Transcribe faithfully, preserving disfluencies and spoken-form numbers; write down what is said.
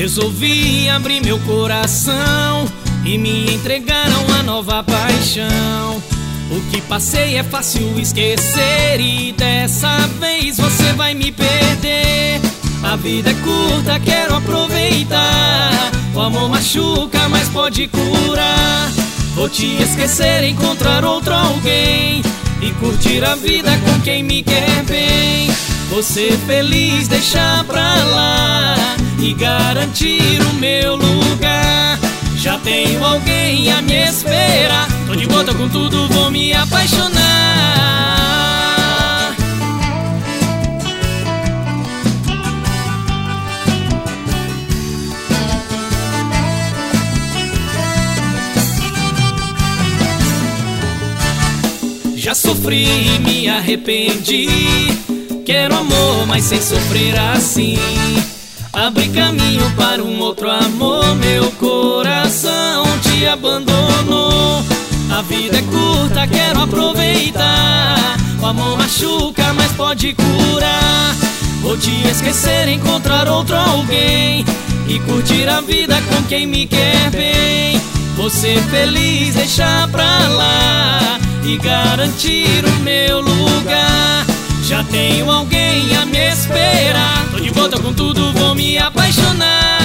Resolvi abrir meu coração e me entregar a uma nova paixão. O que passei é fácil esquecer e dessa vez você vai me perder. A vida é curta, quero aproveitar. O amor machuca, mas pode curar. Vou te esquecer, encontrar outro alguém e curtir a vida com quem me quer bem. Vou ser feliz, deixar pra lá e garantir o meu lugar. Já tenho alguém a me esperar. Tô de volta com tudo, vou me apaixonar. Já sofri e me arrependi. Quero amor, mas sem sofrer assim. Abri caminho para um outro amor. Meu coração te abandonou. A vida é curta, quero aproveitar. O amor machuca, mas pode curar. Vou te esquecer, encontrar outro alguém e curtir a vida com quem me quer bem. Vou ser feliz, deixar pra lá e garantir o meu lugar. Já tenho alguém a me esperar. Tô de volta com tudo, vou me apaixonar.